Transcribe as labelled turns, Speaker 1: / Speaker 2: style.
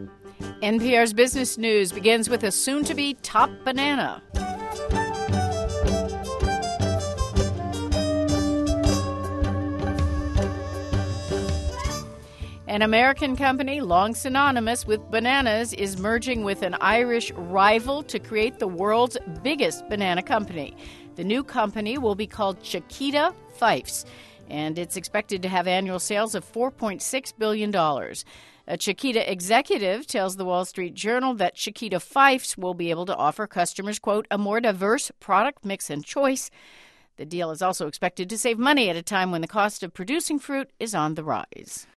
Speaker 1: NPR's Business News begins with a soon-to-be top banana. An American company long synonymous with bananas is merging with an Irish rival to create the world's biggest banana company. The new company will be called Chiquita Fifes, and it's expected to have annual sales of $4.6 billion. A Chiquita executive tells the Wall Street Journal that Chiquita Fifes will be able to offer customers, quote, a more diverse product mix and choice. The deal is also expected to save money at a time when the cost of producing fruit is on the rise.